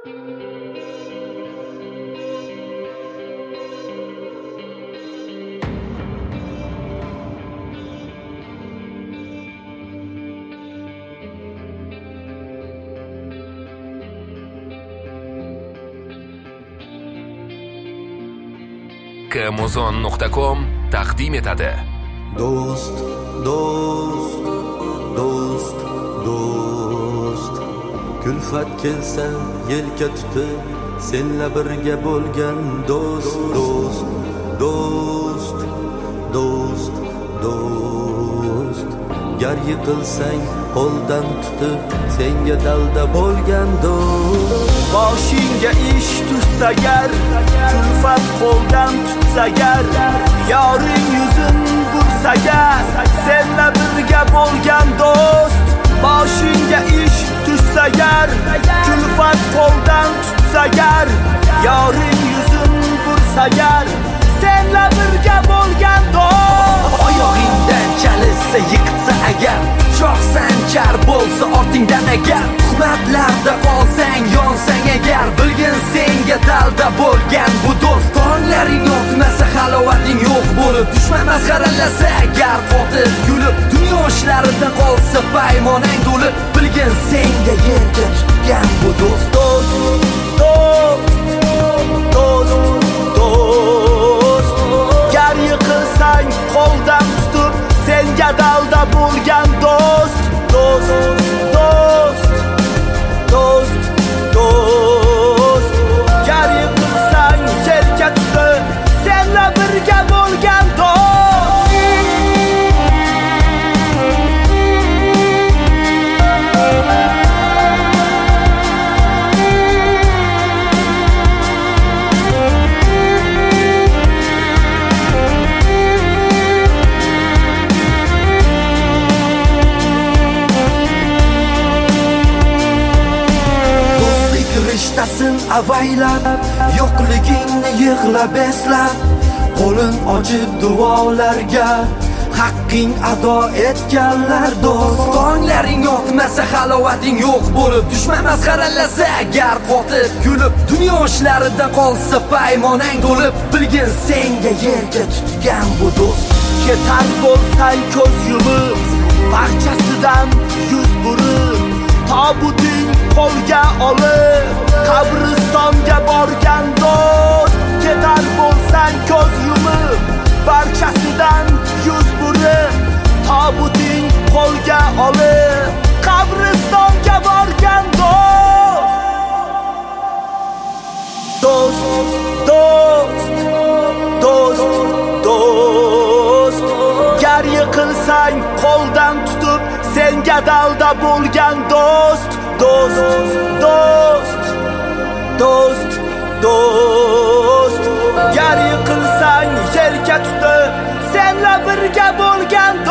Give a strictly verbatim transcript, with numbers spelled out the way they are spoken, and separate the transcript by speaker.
Speaker 1: Amazon nuqta com taqdim etadi.
Speaker 2: Do'st, do'st, do'st, do'st. Kulfat kelsa yelka tutib, senla birga bo'lgan do'st, do'st, do'st, do'st, do'st. Gar yiqilsang qo'ldan tutib, senga dalda bo'lgan do'st.
Speaker 3: Boshingga ish tushsa gar, kulfat qo'ldan tutsa gar, yoring yuzin bursa gar, senla birga bo'lgan do'st. Boshingga ish tushsa gar, kulfat qo'ldan tutsa gar, yoring yuzin bursa gar, senla birga bo'lgan do'st.
Speaker 4: Oyog'ingdan chalishsa yiqitsa agar, shoh sanchar bo'lsa ortingdan agar, tuhmatlarda qolsang yonsang agar, bilgin senga dalda bo'lgan bu do'st. Tonglaring yoqmasa halovating yo'q bo'lib, dushman masxaralasa agar, qotib kulib, dunyo ishlaridan qolsa paymonang to'lib, bilgin senga yerga tutgan bu do'st.
Speaker 3: Do'st, do'st, do'st, do'st. Gar yiqilsang qo'ldan tutib, senga dalda bo'lgan do'st. Do'st, do'st, do'st, do'st. Gar yiqilsang yelka tutib, senla birga bo'lgan do'st.
Speaker 4: Rishtasin avaylab, yo'qligingni yig'lab eslab, qo'lin ochib duolarga haqqing ado etganlar do'st. Tonglaring yoqmasa halovating yo'q bo'lib, dushman masxaralasa agar, qotib kulib, dunyo ishlaridan qolsa paymonang to'lib, bilgin senga yerga tutgan bu do'st.
Speaker 3: Ketar bo'lsang ko'z yumib, barchasidan yuz burib, tobuting qo'lga olib, qabristonga borgan do'st. Ketar bo'lsang ko'z yumib, barchasidan yuz burib, tobuting qo'lga olib, qabristonga borgan do'st. Do'st, do'st, do'st, do'st. Gar yiqilsang qo'ldan tutib, senga dalda bo'lgan do'st. Do'st, do'st, do'st, do'st. Gar yiqilsang yelka tutib, senla birga bo'lgan